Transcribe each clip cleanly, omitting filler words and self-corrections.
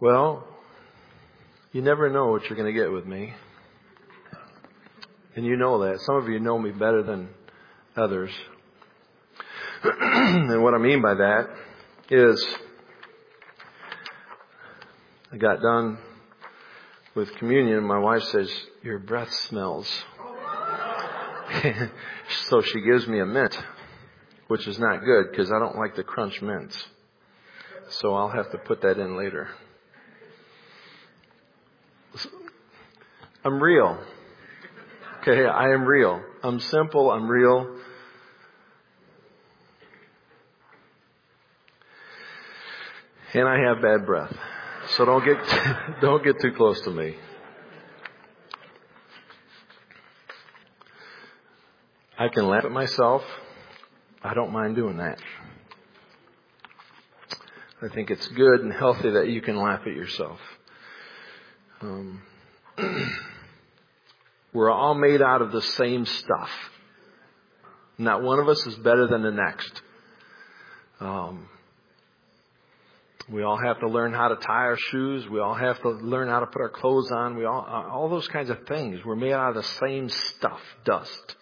Well, you never know what you're going to get with me. And you know that. Some of you know me better than others. And what I mean by that is I got done with communion. My wife says, "Your breath smells." So she gives me a mint, which is not good because I don't like the crunch mints. So I'll have to put that in later. I'm real. Okay, I am real. I'm simple. I'm real. And I have bad breath. So don't get too close to me. I can laugh at myself. I don't mind doing that. I think it's good and healthy that you can laugh at yourself. We're all made out of the same stuff. Not one of us is better than the next. We all have to learn how to tie our shoes. We all have to learn how to put our clothes on. All those kinds of things. We're made out of the same stuff, dust.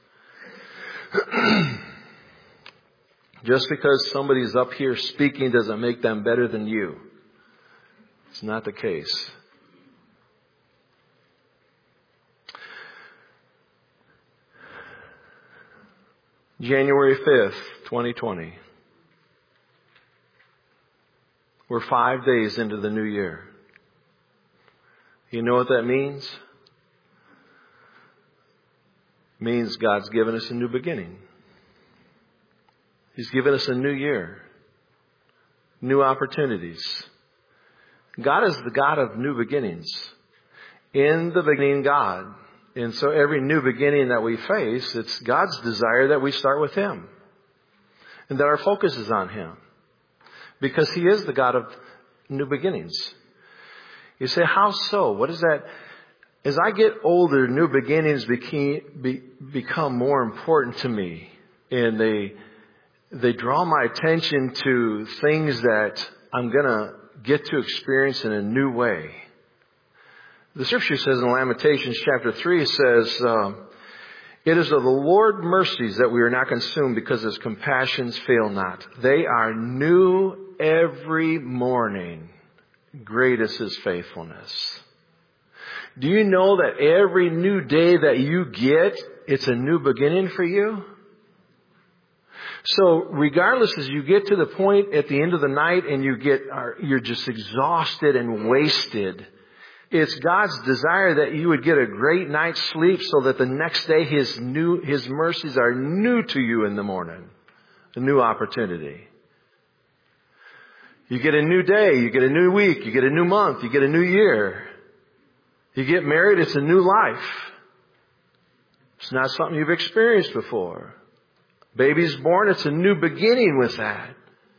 Just because somebody's up here speaking doesn't make them better than you. It's not the case. January 5th, 2020. We're 5 days into the new year. You know what that means? It means God's given us a new beginning. He's given us a new year. New opportunities. God is the God of new beginnings. In the beginning, God. And so every new beginning that we face, it's God's desire that we start with Him. And that our focus is on Him. Because He is the God of new beginnings. You say, how so? What is that? As I get older, new beginnings become more important to me. And they draw my attention to things that I'm going to get to experience in a new way. The scripture says in Lamentations chapter 3, it says, "It is of the Lord's mercies that we are not consumed because His compassions fail not. They are new every morning. Great is His faithfulness." Do you know that every new day that you get, it's a new beginning for you? So regardless, as you get to the point at the end of the night and you're just exhausted and wasted, it's God's desire that you would get a great night's sleep so that the next day His mercies are new to you in the morning. A new opportunity. You get a new day, you get a new week, you get a new month, you get a new year. You get married, it's a new life. It's not something you've experienced before. Baby's born, it's a new beginning with that.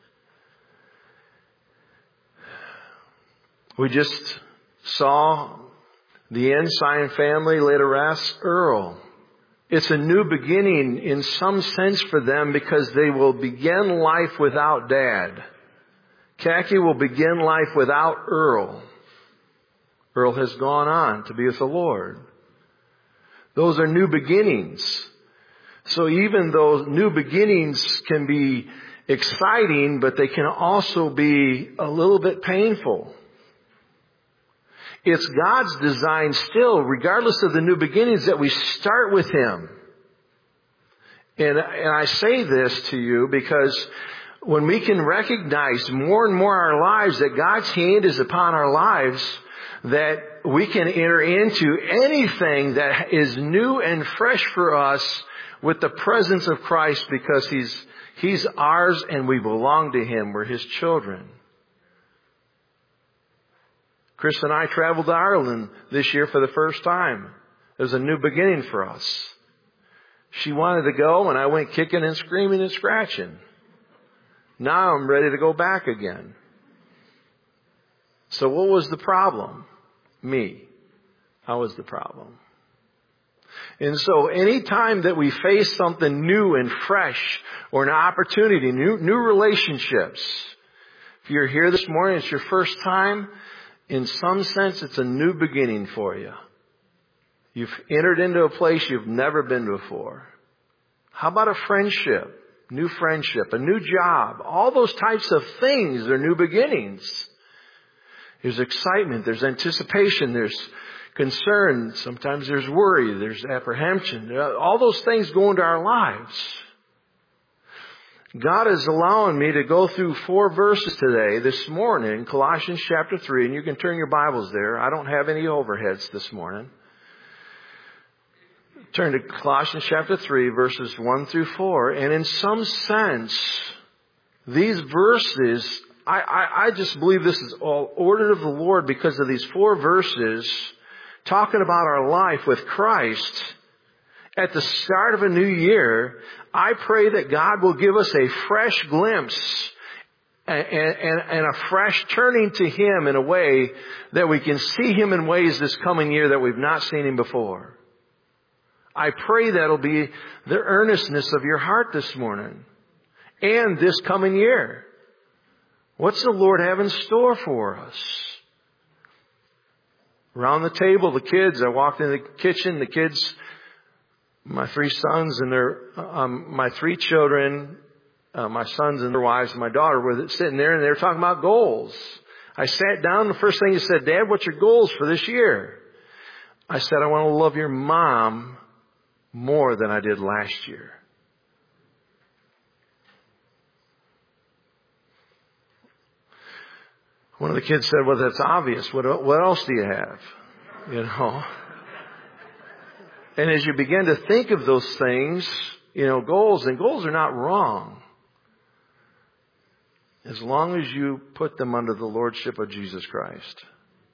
We just saw the Ensign family lay to rest Earl. It's a new beginning in some sense for them because they will begin life without Dad. Khaki will begin life without Earl. Earl has gone on to be with the Lord. Those are new beginnings. So even though new beginnings can be exciting, but they can also be a little bit painful. It's God's design still, regardless of the new beginnings, that we start with Him. And I say this to you because when we can recognize more and more in our lives that God's hand is upon our lives, that we can enter into anything that is new and fresh for us with the presence of Christ because He's ours and we belong to Him. We're His children. Chris and I traveled to Ireland this year for the first time. It was a new beginning for us. She wanted to go and I went kicking and screaming and scratching. Now I'm ready to go back again. So what was the problem? Me. I was the problem. And so any time that we face something new and fresh or an opportunity, new relationships. If you're here this morning, it's your first time, in some sense, it's a new beginning for you. You've entered into a place you've never been before. How about a friendship? New friendship, a new job. All those types of things are new beginnings. There's excitement, there's anticipation, there's concern. Sometimes there's worry, there's apprehension. All those things go into our lives. God is allowing me to go through 4 verses today, this morning, Colossians chapter 3, and you can turn your Bibles there. I don't have any overheads this morning. Turn to Colossians chapter 3, verses 1 through 4. And in some sense, these verses, I just believe this is all ordered of the Lord because of these 4 verses talking about our life with Christ. At the start of a new year, I pray that God will give us a fresh glimpse and a fresh turning to Him in a way that we can see Him in ways this coming year that we've not seen Him before. I pray that'll be the earnestness of your heart this morning and this coming year. What's the Lord have in store for us? Around the table, the kids, I walked in the kitchen, the kids, my 3 sons and my 3 children, my sons and their wives and my daughter were sitting there and they were talking about goals. I sat down, the first thing he said, Dad, what's your goals for this year? I said, I want to love your mom more than I did last year. One of the kids said, well, that's obvious. What else do you have? You know? And as you begin to think of those things, goals are not wrong. As long as you put them under the lordship of Jesus Christ.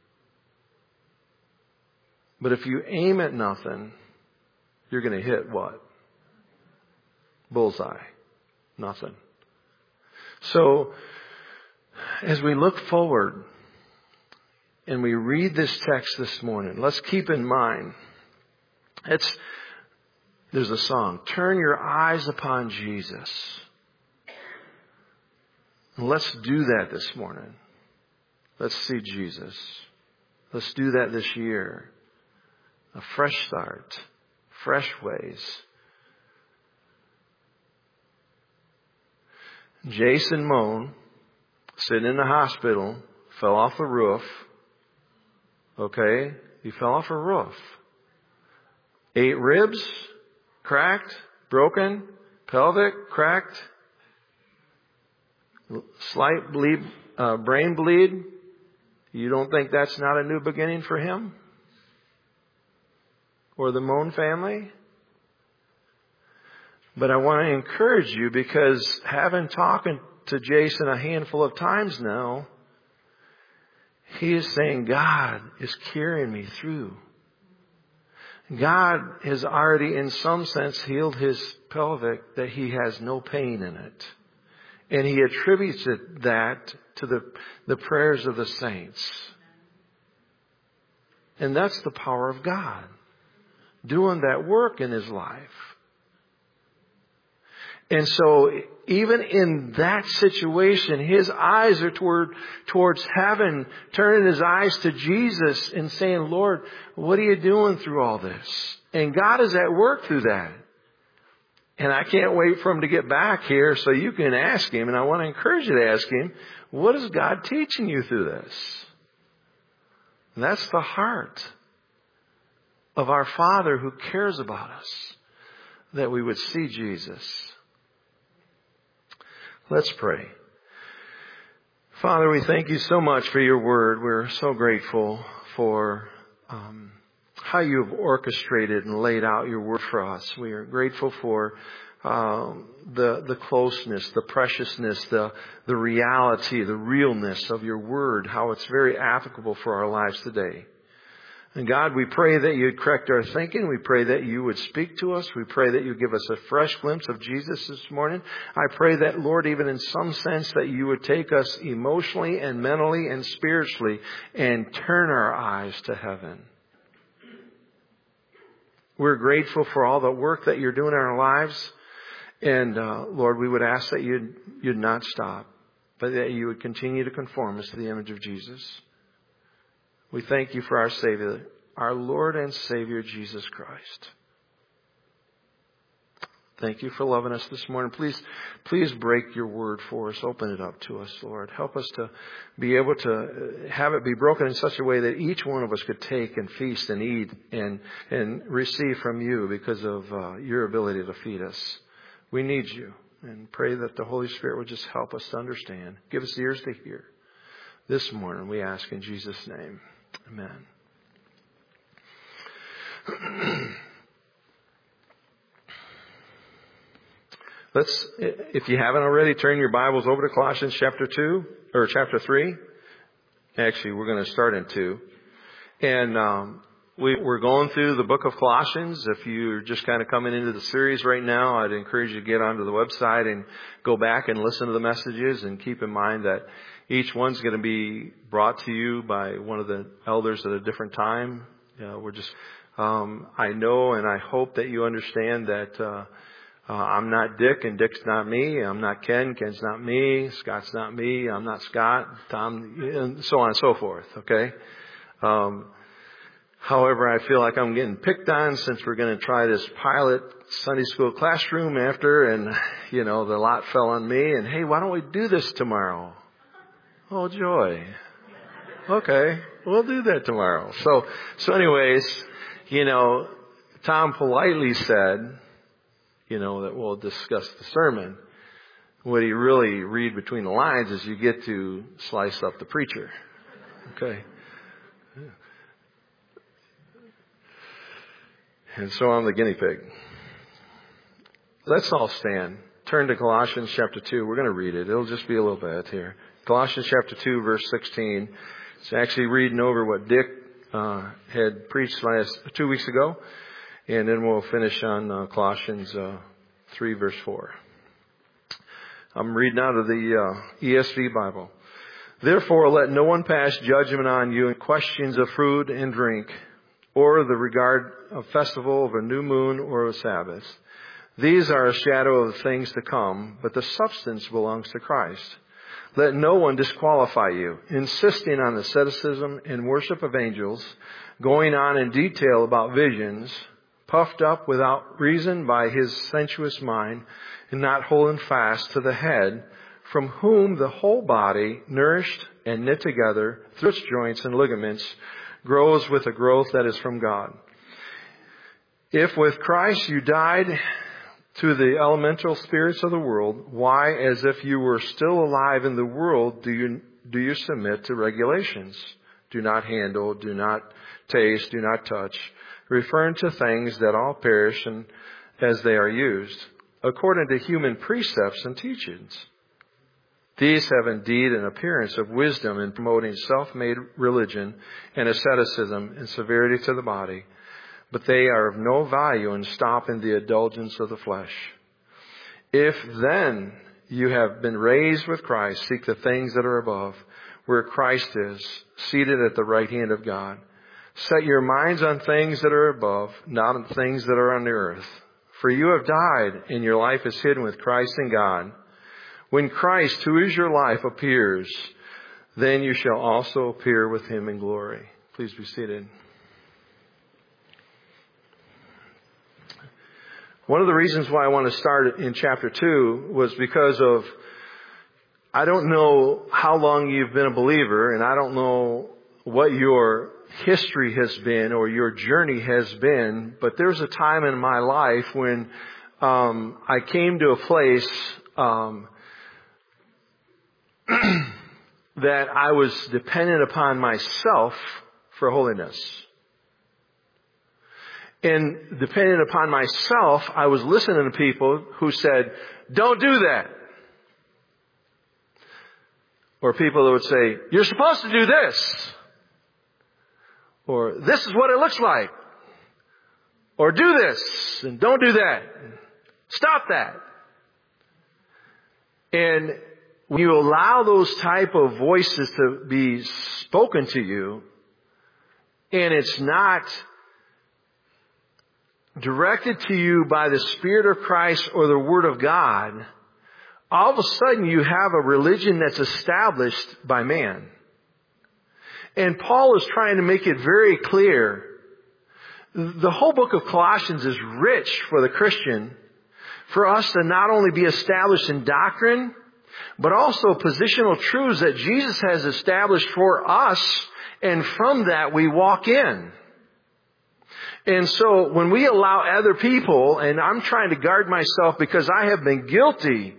But if you aim at nothing, you're going to hit what? Bullseye. Nothing. So, as we look forward and we read this text this morning, let's keep in mind, there's a song, Turn Your Eyes Upon Jesus. And let's do that this morning. Let's see Jesus. Let's do that this year. A fresh start. Fresh ways. Jason Moan, sitting in the hospital, fell off a roof. Okay? He fell off a roof. 8 ribs, cracked, broken, pelvic, cracked, slight brain bleed. You don't think that's not a new beginning for him? Or the Moan family? But I want to encourage you because having talked to Jason a handful of times now, he is saying, God is carrying me through. God has already in some sense healed his pelvic that he has no pain in it. And he attributes that to the prayers of the saints. And that's the power of God doing that work in his life. And so even in that situation, his eyes are towards heaven, turning his eyes to Jesus and saying, Lord, what are you doing through all this? And God is at work through that. And I can't wait for him to get back here so you can ask him. And I want to encourage you to ask him, what is God teaching you through this? And that's the heart of our Father who cares about us, that we would see Jesus. Let's pray. Father, we thank you so much for your word. We're so grateful for how you have orchestrated and laid out your word for us. We are grateful for the closeness, the preciousness, the reality, the realness of your word, how it's very applicable for our lives today. And God, we pray that you'd correct our thinking. We pray that you would speak to us. We pray that you give us a fresh glimpse of Jesus this morning. I pray that, Lord, even in some sense, that you would take us emotionally and mentally and spiritually and turn our eyes to heaven. We're grateful for all the work that you're doing in our lives. And, Lord, we would ask that you'd not stop, but that you would continue to conform us to the image of Jesus. We thank you for our Savior, our Lord and Savior, Jesus Christ. Thank you for loving us this morning. Please break your word for us. Open it up to us, Lord. Help us to be able to have it be broken in such a way that each one of us could take and feast and eat and receive from you because of your ability to feed us. We need you, and pray that the Holy Spirit would just help us to understand. Give us ears to hear. This morning we ask in Jesus' name. Amen. If you haven't already, turn your Bibles over to Colossians chapter 2 or chapter 3. Actually, we're going to start in 2. And we're going through the book of Colossians. If you're just kind of coming into the series right now, I'd encourage you to get onto the website and go back and listen to the messages, and keep in mind that each one's going to be brought to you by one of the elders at a different time. I know and I hope that you understand that I'm not Dick and Dick's not me. I'm not Ken. Ken's not me. Scott's not me. I'm not Scott. Tom, and so on and so forth. Okay. However, I feel like I'm getting picked on since we're going to try this pilot Sunday school classroom after, and the lot fell on me. And hey, why don't we do this tomorrow? Oh, joy. Okay, we'll do that tomorrow. So anyways, Tom politely said, that we'll discuss the sermon. What you really read between the lines is you get to slice up the preacher. Okay. And so I'm the guinea pig. Let's all stand. Turn to Colossians chapter 2. We're going to read it. It'll just be a little bit here. Colossians chapter 2, verse 16. It's actually reading over what Dick had preached 2 weeks ago. And then we'll finish on Colossians 3, verse 4. I'm reading out of the ESV Bible. Therefore, let no one pass judgment on you in questions of food and drink, or the regard of festival, of a new moon, or of Sabbath. These are a shadow of the things to come, but the substance belongs to Christ. Let no one disqualify you, insisting on asceticism and worship of angels, going on in detail about visions, puffed up without reason by his sensuous mind, and not holding fast to the head, from whom the whole body, nourished and knit together through its joints and ligaments, grows with a growth that is from God. If with Christ you died to the elemental spirits of the world, why, as if you were still alive in the world, do you submit to regulations? Do not handle, do not taste, do not touch, referring to things that all perish and as they are used, according to human precepts and teachings. These have indeed an appearance of wisdom in promoting self-made religion and asceticism and severity to the body, but they are of no value in stopping the indulgence of the flesh. If then you have been raised with Christ, seek the things that are above, where Christ is, seated at the right hand of God. Set your minds on things that are above, not on things that are on the earth. For you have died, and your life is hidden with Christ in God. When Christ, who is your life, appears, then you shall also appear with him in glory. Please be seated. One of the reasons why I want to start in chapter 2 was because of, I don't know how long you've been a believer, and I don't know what your history has been or your journey has been, but there's a time in my life when I came to a place that I was dependent upon myself for holiness. And dependent upon myself, I was listening to people who said, don't do that. Or people that would say, you're supposed to do this. Or this is what it looks like. Or do this and don't do that. Stop that. And when you allow those type of voices to be spoken to you, and it's not directed to you by the Spirit of Christ or the Word of God, all of a sudden you have a religion that's established by man. And Paul is trying to make it very clear. The whole book of Colossians is rich for the Christian, for us to not only be established in doctrine, but also positional truths that Jesus has established for us, and from that we walk in. And so when we allow other people, and I'm trying to guard myself because I have been guilty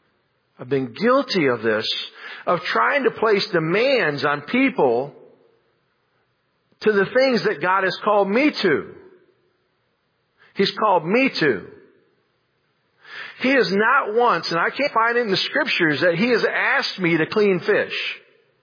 of this, of trying to place demands on people to the things that God has called me to. He's called me to. He has not once, and I can't find it in the Scriptures, that He has asked me to clean fish.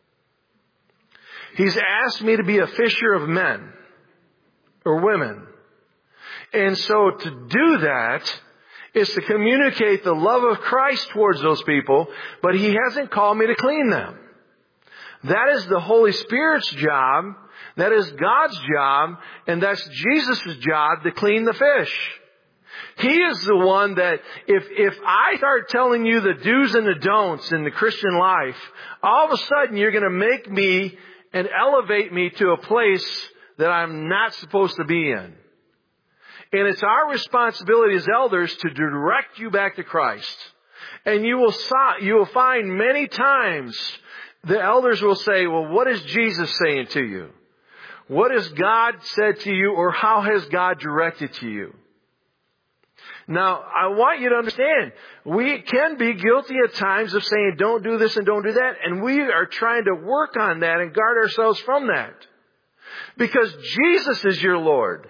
He's asked me to be a fisher of men or women. And so to do that is to communicate the love of Christ towards those people, but He hasn't called me to clean them. That is the Holy Spirit's job. That is God's job, and that's Jesus' job to clean the fish. He is the one that if I start telling you the do's and the don'ts in the Christian life, all of a sudden you're going to make me and elevate me to a place that I'm not supposed to be in. And it's our responsibility as elders to direct you back to Christ. And you will find many times the elders will say, well, what is Jesus saying to you? What has God said to you, or how has God directed to you? Now, I want you to understand, we can be guilty at times of saying, don't do this and don't do that. And we are trying to work on that and guard ourselves from that. Because Jesus is your Lord.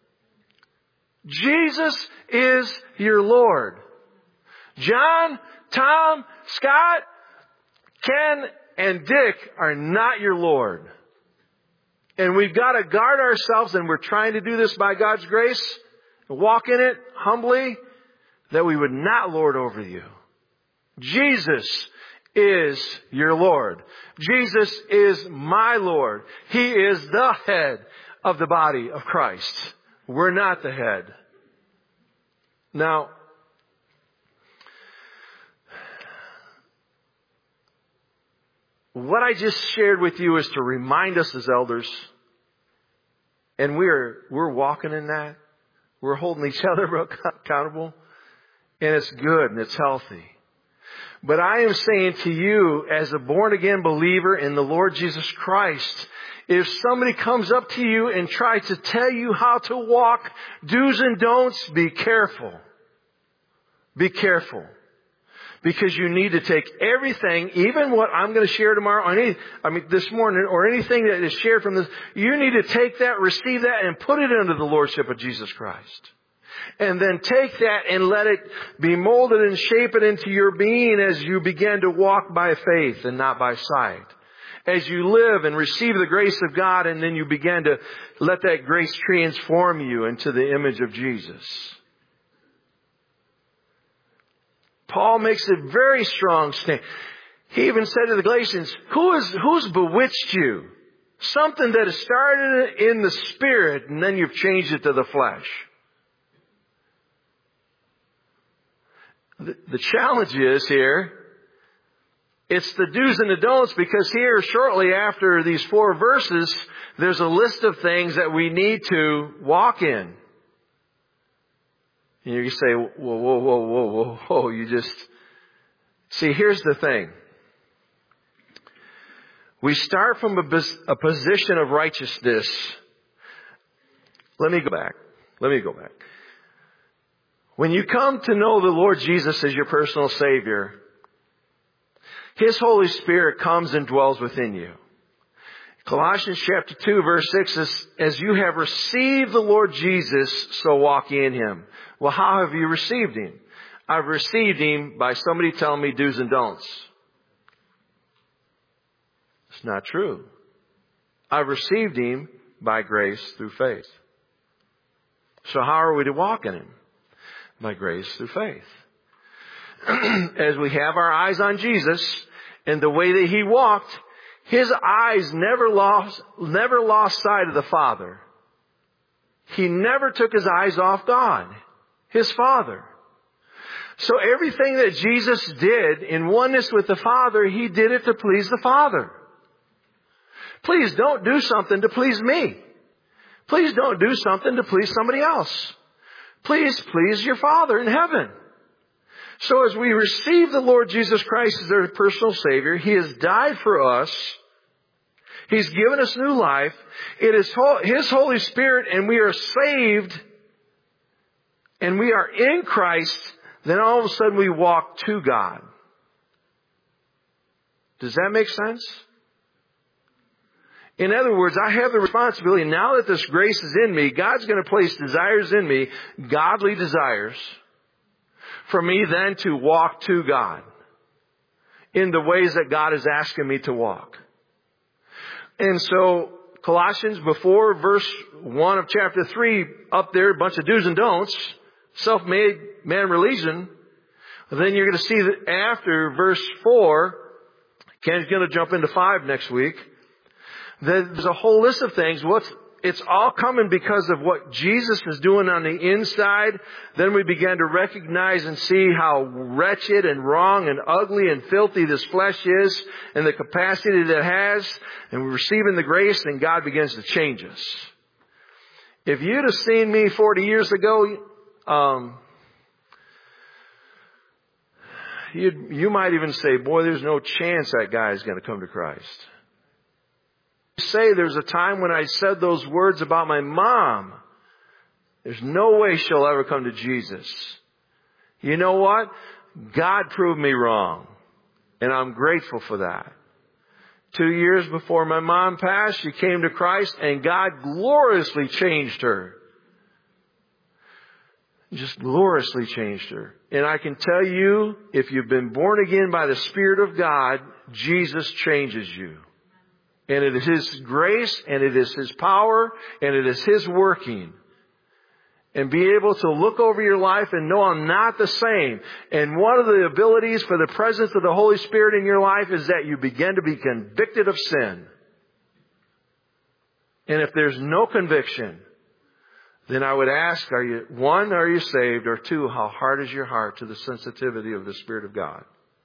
Jesus is your Lord. John, Tom, Scott, Ken, and Dick are not your Lord. And we've got to guard ourselves, and we're trying to do this by God's grace, walk in it humbly, that we would not lord over you. Jesus is your Lord. Jesus is my Lord. He is the head of the body of Christ. We're not the head. Now, what I just shared with you is to remind us as elders, and we're walking in that. We're holding each other accountable, and it's good and it's healthy. But I am saying to you, as a born-again believer in the Lord Jesus Christ, if somebody comes up to you and tries to tell you how to walk, do's and don'ts, be careful. Be careful. Because you need to take everything, even what I'm going to share tomorrow, this morning, or anything that is shared from this, you need to take that, receive that, and put it under the Lordship of Jesus Christ. And then take that and let it be molded and shape it into your being as you begin to walk by faith and not by sight. As you live and receive the grace of God, and then you begin to let that grace transform you into the image of Jesus. Paul makes a very strong stand. He even said to the Galatians, who's bewitched you? Something that has started in the spirit, and then you've changed it to the flesh. The challenge is here, it's the do's and the don'ts, because here shortly after these 4 verses, there's a list of things that we need to walk in. And you say, whoa, you just... See, here's the thing. We start from a position of righteousness. Let me go back. When you come to know the Lord Jesus as your personal Savior, His Holy Spirit comes and dwells within you. Colossians chapter 2 verse 6 says, as you have received the Lord Jesus, so walk ye in Him. Well, how have you received Him? I've received Him by somebody telling me do's and don'ts. It's not true. I've received Him by grace through faith. So how are we to walk in Him? By grace through faith. As we have our eyes on Jesus and the way that He walked, His eyes never lost sight of the Father. He never took His eyes off God, His Father. So everything that Jesus did in oneness with the Father, He did it to please the Father. Please don't do something to please me. Please don't do something to please somebody else. Please please your Father in heaven. So as we receive the Lord Jesus Christ as our personal Savior, He has died for us. He's given us new life. It is His Holy Spirit, and we are saved, and we are in Christ. Then all of a sudden we walk to God. Does that make sense? In other words, I have the responsibility, now that this grace is in me, God's going to place desires in me, godly desires, for me then to walk to God in the ways that God is asking me to walk. And so, Colossians, before verse 1 of chapter 3, up there, a bunch of do's and don'ts, self-made man religion. Then you're going to see that after verse 4, Ken's going to jump into 5 next week. There's a whole list of things. It's all coming because of what Jesus is doing on the inside. Then we began to recognize and see how wretched and wrong and ugly and filthy this flesh is and the capacity that it has. And we're receiving the grace, and God begins to change us. If you'd have seen me 40 years ago, you might even say, boy, there's no chance that guy is going to come to Christ. Say there's a time when I said those words about my mom. There's no way she'll ever come to Jesus. You know what? God proved me wrong. And I'm grateful for that. 2 years before my mom passed, she came to Christ, and God gloriously changed her. Just gloriously changed her. And I can tell you, if you've been born again by the Spirit of God, Jesus changes you. And it is His grace, and it is His power, and it is His working. And be able to look over your life and know I'm not the same. And one of the abilities for the presence of the Holy Spirit in your life is that you begin to be convicted of sin. And if there's no conviction, then I would ask, are you saved? Or 2, how hard is your heart to the sensitivity of the Spirit of God?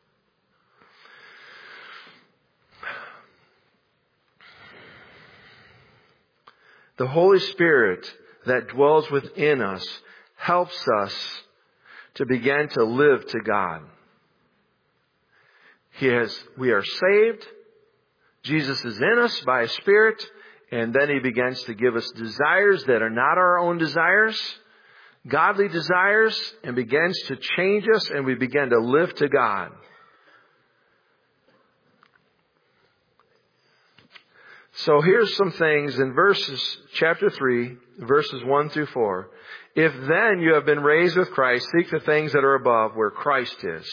The Holy Spirit that dwells within us helps us to begin to live to God. We are saved. Jesus is in us by His Spirit. And then He begins to give us desires that are not our own desires, godly desires, and begins to change us, and we begin to live to God. So here's some things in chapter 3, verses 1 through 4. If then you have been raised with Christ, seek the things that are above, where Christ is.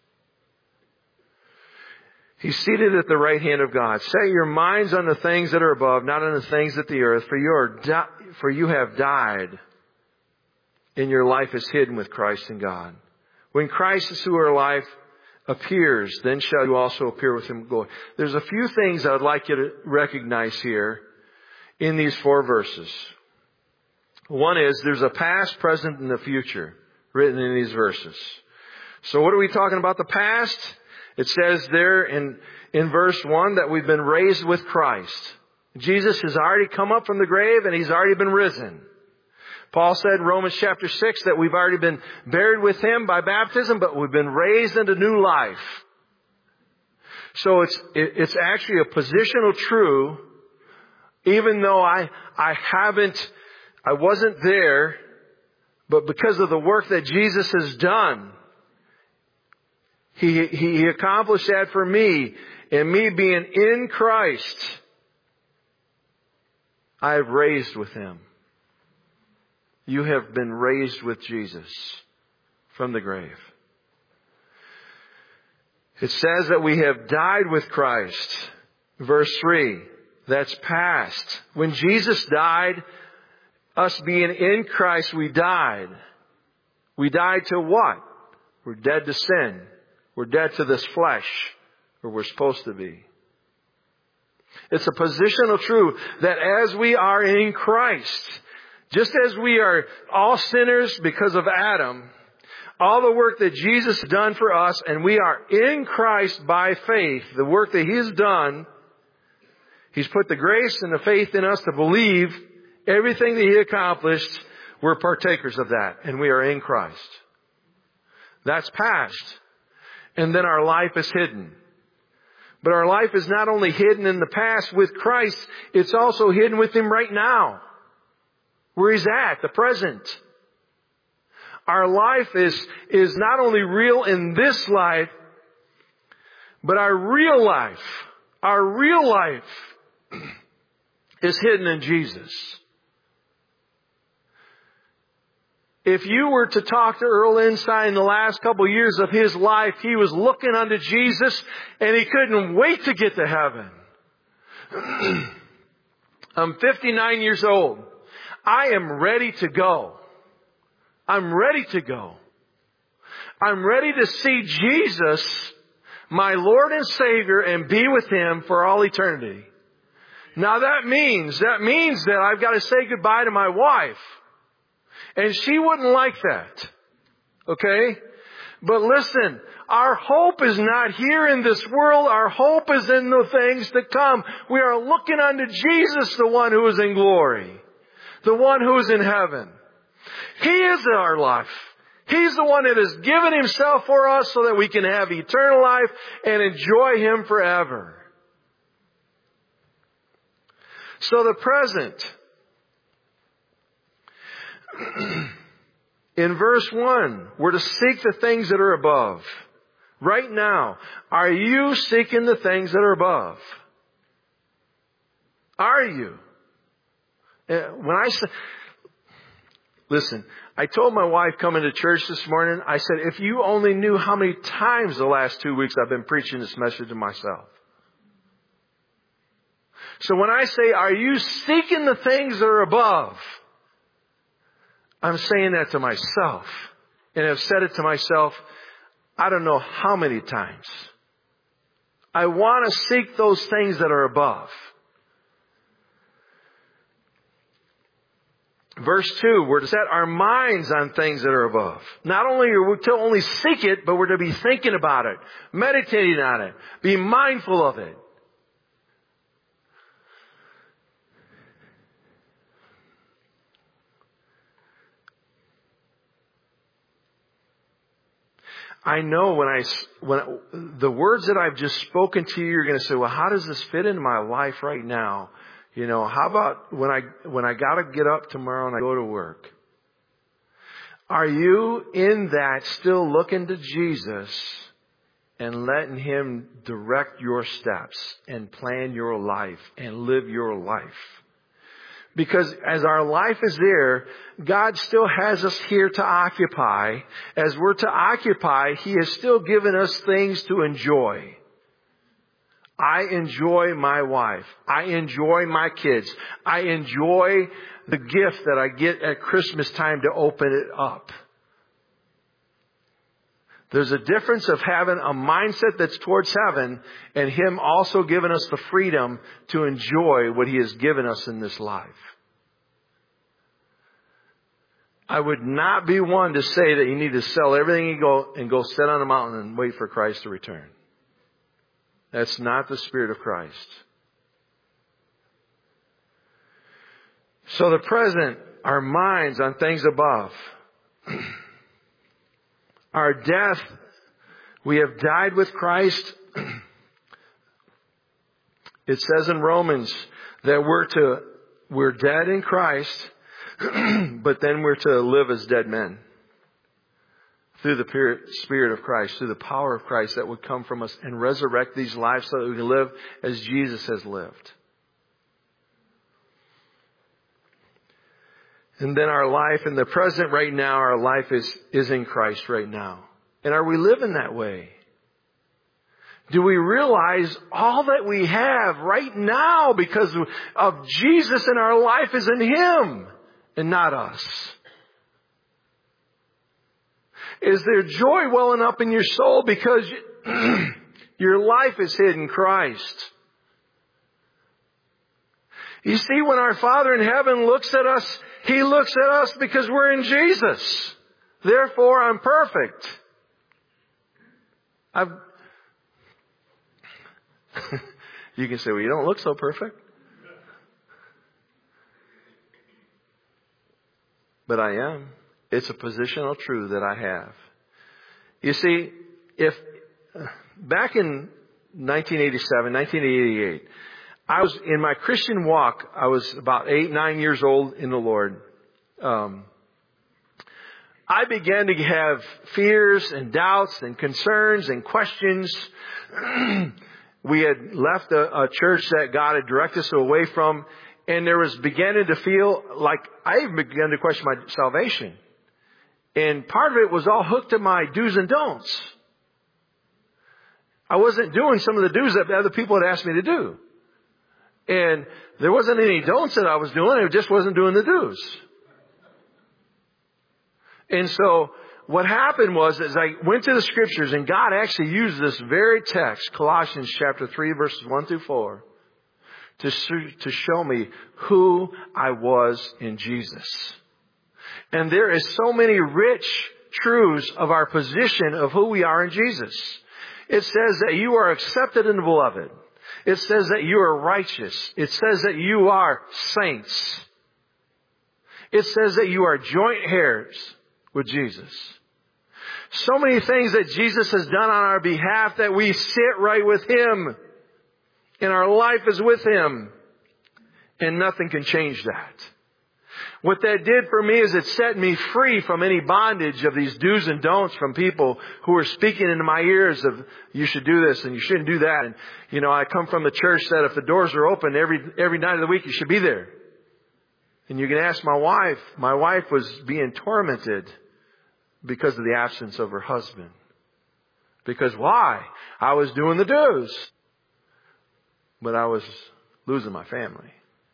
He's seated at the right hand of God. Set your minds on the things that are above, not on the things at the earth, for you have died, and your life is hidden with Christ in God. When Christ is who our life appears, then shall you also appear with Him in glory. There's a few things I would like you to recognize here in these 4 verses. One is there's a past, present, and the future written in these verses. So what are we talking about the past? It says there in verse 1 that we've been raised with Christ. Jesus has already come up from the grave, and He's already been risen. Paul said in Romans chapter 6 that we've already been buried with Him by baptism, but we've been raised into new life. So it's actually a positional truth, even though I wasn't there, but because of the work that Jesus has done, He accomplished that for me, and me being in Christ, I have raised with Him. You have been raised with Jesus from the grave. It says that we have died with Christ. Verse 3, that's past. When Jesus died, us being in Christ, we died. We died to what? We're dead to sin. We're dead to this flesh, where we're supposed to be. It's a positional truth that as we are in Christ, just as we are all sinners because of Adam, all the work that Jesus has done for us, and we are in Christ by faith, the work that He has done, He's put the grace and the faith in us to believe everything that He accomplished. We're partakers of that, and we are in Christ. That's past. And then our life is hidden. But our life is not only hidden in the past with Christ, it's also hidden with Him right now. Where He's at, the present. Our life is not only real in this life, but our real life is hidden in Jesus. If you were to talk to Earl Inside in the last couple of years of his life, he was looking unto Jesus and he couldn't wait to get to heaven. I'm 59 years old. I am ready to go. I'm ready to go. I'm ready to see Jesus, my Lord and Savior, and be with Him for all eternity. Now that means that I've got to say goodbye to my wife. And she wouldn't like that. Okay? But listen, our hope is not here in this world. Our hope is in the things to come. We are looking unto Jesus, the one who is in glory. The one who is in heaven. He is our life. He's the one that has given Himself for us so that we can have eternal life and enjoy Him forever. So the present. In verse 1, we're to seek the things that are above. Right now, are you seeking the things that are above? Are you? When I say, listen, I told my wife coming to church this morning, I said, if you only knew how many times the last 2 weeks I've been preaching this message to myself. So when I say, are you seeking the things that are above? I'm saying that to myself. And I've said it to myself, I don't know how many times. I want to seek those things that are above. Verse 2, we're to set our minds on things that are above. Not only are we to only seek it, but we're to be thinking about it, meditating on it, be mindful of it. I know when the words that I've just spoken to you, you're going to say, well, how does this fit into my life right now? You know, how about when I got to get up tomorrow and I go to work? Are you in that still looking to Jesus and letting Him direct your steps and plan your life and live your life? Because as our life is there, God still has us here to occupy. As we're to occupy, He has still given us things to enjoy. I enjoy my wife. I enjoy my kids. I enjoy the gift that I get at Christmas time to open it up. There's a difference of having a mindset that's towards heaven and Him also giving us the freedom to enjoy what He has given us in this life. I would not be one to say that you need to sell everything and go sit on a mountain and wait for Christ to return. That's not the Spirit of Christ. So the present, our minds on things above. Our death, we have died with Christ. It says in Romans that we're dead in Christ, but then we're to live as dead men. Through the Spirit of Christ, through the power of Christ that would come from us and resurrect these lives so that we can live as Jesus has lived. And then our life in the present right now, our life is in Christ right now. And are we living that way? Do we realize all that we have right now because of Jesus in our life is in Him and not us? Is there joy welling up in your soul because your life is hid in Christ? You see, when our Father in heaven looks at us, He looks at us because we're in Jesus. Therefore, I'm perfect. You can say, well, you don't look so perfect. But I am. It's a positional truth that I have. You see, if back in 1987, 1988, I was in my Christian walk. I was about 8, 9 years old in the Lord. I began to have fears and doubts and concerns and questions. We had left a church that God had directed us away from, and there was beginning to feel like I even began to question my salvation. And part of it was all hooked to my do's and don'ts. I wasn't doing some of the do's that other people had asked me to do. And there wasn't any don'ts that I was doing. I just wasn't doing the do's. And so what happened was, as I went to the Scriptures, and God actually used this very text, Colossians chapter 3, verses 1 through 4, to show me who I was in Jesus. And there is so many rich truths of our position of who we are in Jesus. It says that you are accepted in the beloved. It says that you are righteous. It says that you are saints. It says that you are joint heirs with Jesus. So many things that Jesus has done on our behalf that we sit right with Him. And our life is with Him. And nothing can change that. What that did for me is it set me free from any bondage of these do's and don'ts from people who were speaking into my ears of, you should do this and you shouldn't do that. And, you know, I come from the church that if the doors are open every night of the week, you should be there. And you can ask my wife. My wife was being tormented because of the absence of her husband. Because why? I was doing the do's. But I was losing my family.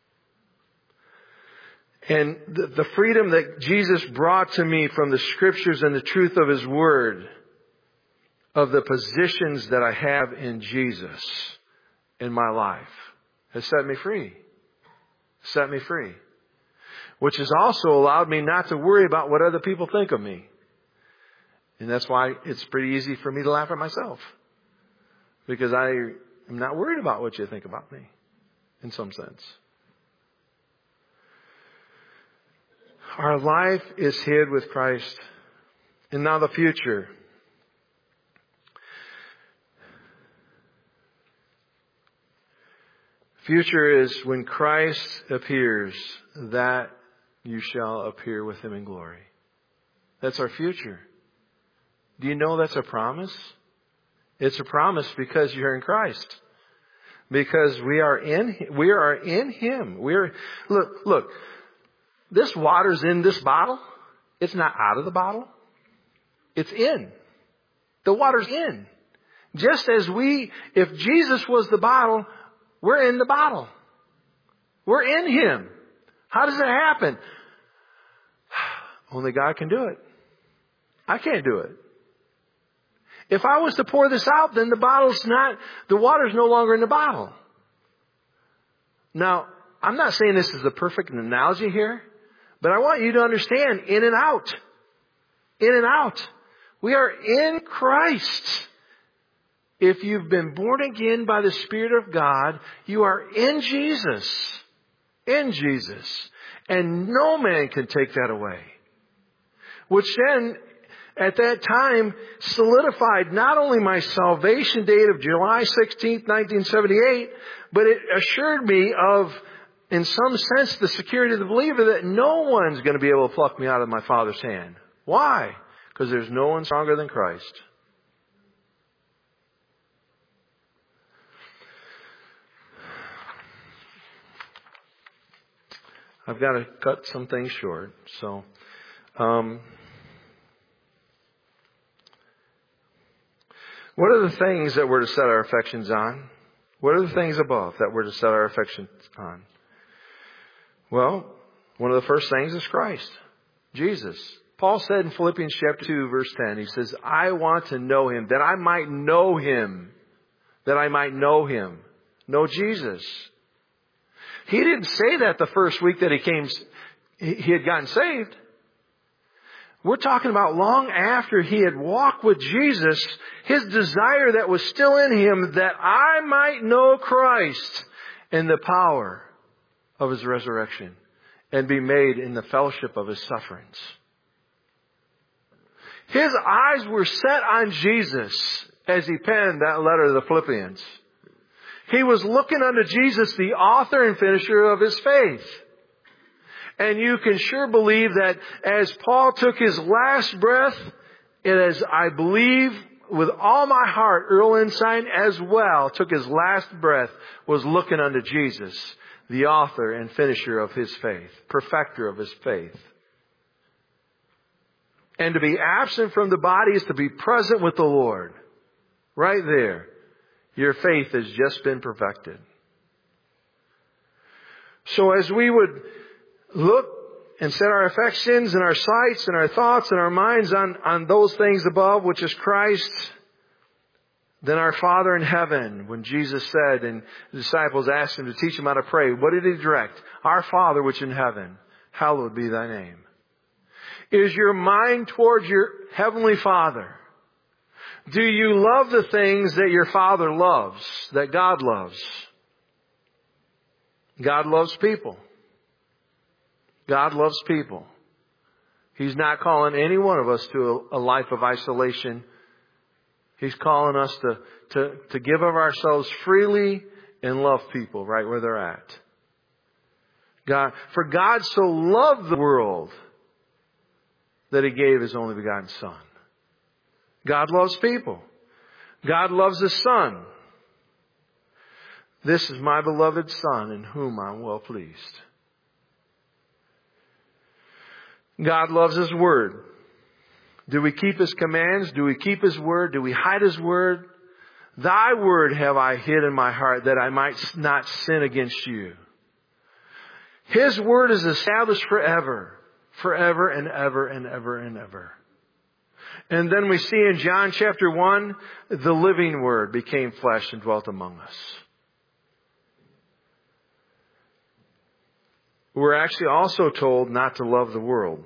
And the freedom that Jesus brought to me from the Scriptures and the truth of His Word, of the positions that I have in Jesus in my life, has set me free. Set me free. Which has also allowed me not to worry about what other people think of me. And that's why it's pretty easy for me to laugh at myself. Because I am not worried about what you think about me, in some sense. Our life is hid with Christ. And now the future. Future is when Christ appears, that you shall appear with Him in glory. That's our future. Do you know that's a promise? It's a promise because you're in Christ. Because we are in Him. Look. This water's in this bottle. It's not out of the bottle. It's in. The water's in. Just as if Jesus was the bottle, we're in the bottle. We're in Him. How does that happen? Only God can do it. I can't do it. If I was to pour this out, then the water's no longer in the bottle. Now, I'm not saying this is the perfect analogy here, but I want you to understand in and out. In and out. We are in Christ. If you've been born again by the Spirit of God, you are in Jesus. In Jesus. And no man can take that away. Which then, at that time, solidified not only my salvation date of July 16th, 1978, but it assured me of, in some sense, the security of the believer that no one's going to be able to pluck me out of my Father's hand. Why? Because there's no one stronger than Christ. I've got to cut some things short. So, what are the things that we're to set our affections on? What are the things above that we're to set our affections on? Well, one of the first things is Christ, Jesus. Paul said in Philippians chapter 2, verse 10, he says, I want to know Him, that I might know Him, that I might know Him, know Jesus. He didn't say that the first week that he had gotten saved. We're talking about long after he had walked with Jesus, his desire that was still in him, that I might know Christ and the power of his resurrection and be made in the fellowship of his sufferings. His eyes were set on Jesus as he penned that letter to the Philippians. He was looking unto Jesus, the author and finisher of his faith. And you can sure believe that as Paul took his last breath, and as I believe with all my heart, Earl Ensign as well took his last breath, was looking unto Jesus, the author and finisher of his faith, perfecter of his faith. And to be absent from the body is to be present with the Lord. Right there. Your faith has just been perfected. So as we would look and set our affections and our sights and our thoughts and our minds on those things above, which is Christ, then our Father in heaven, when Jesus said, and the disciples asked him to teach him how to pray, what did he direct? Our Father which in heaven, hallowed be thy name. Is your mind towards your heavenly Father? Do you love the things that your Father loves, that God loves? God loves people. God loves people. He's not calling any one of us to a life of isolation. He's calling us to give of ourselves freely and love people right where they're at. For God so loved the world that He gave His only begotten Son. God loves people. God loves His Son. This is my beloved Son in whom I'm well pleased. God loves His Word. Do we keep His commands? Do we keep His Word? Do we hide His Word? Thy Word have I hid in my heart that I might not sin against you. His Word is established forever. Forever and ever and ever and ever. And then we see in John chapter 1, the living Word became flesh and dwelt among us. We're actually also told not to love the world.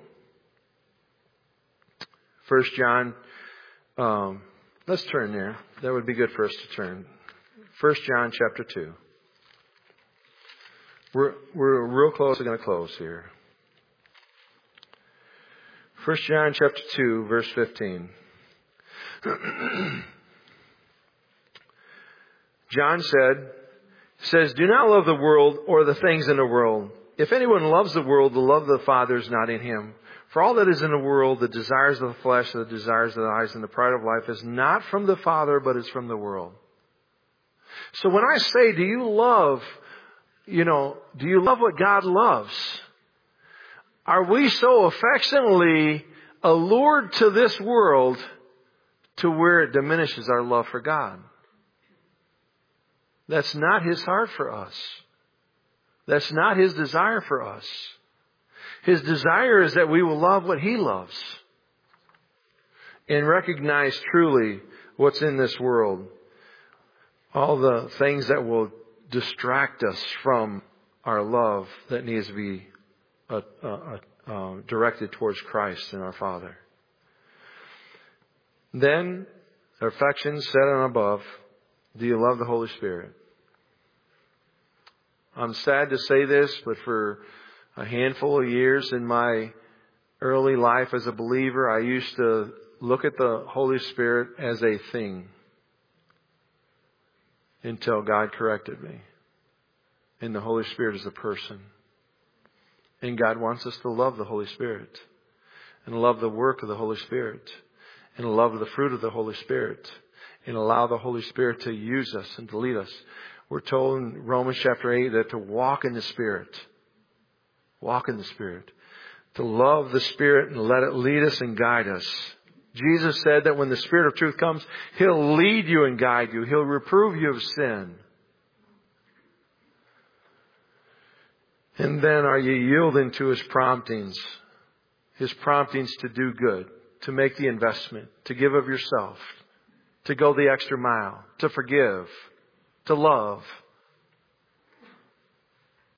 1 John, let's turn there. That would be good for us to turn. 1 John chapter 2. We're real close. We're going to close here. 1 John chapter 2, verse 15. John says, do not love the world or the things in the world. If anyone loves the world, the love of the Father is not in him. For all that is in the world, the desires of the flesh, the desires of the eyes, and the pride of life is not from the Father, but is from the world. So when I say, do you love what God loves? Are we so affectionately allured to this world to where it diminishes our love for God? That's not His heart for us. That's not His desire for us. His desire is that we will love what He loves and recognize truly what's in this world. All the things that will distract us from our love that needs to be directed towards Christ and our Father. Then, affection set on above. Do you love the Holy Spirit? I'm sad to say this, but for a handful of years in my early life as a believer, I used to look at the Holy Spirit as a thing until God corrected me. And the Holy Spirit is a person. And God wants us to love the Holy Spirit and love the work of the Holy Spirit and love the fruit of the Holy Spirit and allow the Holy Spirit to use us and to lead us. We're told in Romans chapter 8 that to walk in the Spirit. Walk in the Spirit. To love the Spirit and let it lead us and guide us. Jesus said that when the Spirit of truth comes, He'll lead you and guide you. He'll reprove you of sin. And then are you yielding to His promptings? His promptings to do good, to make the investment, to give of yourself, to go the extra mile, to forgive, to love.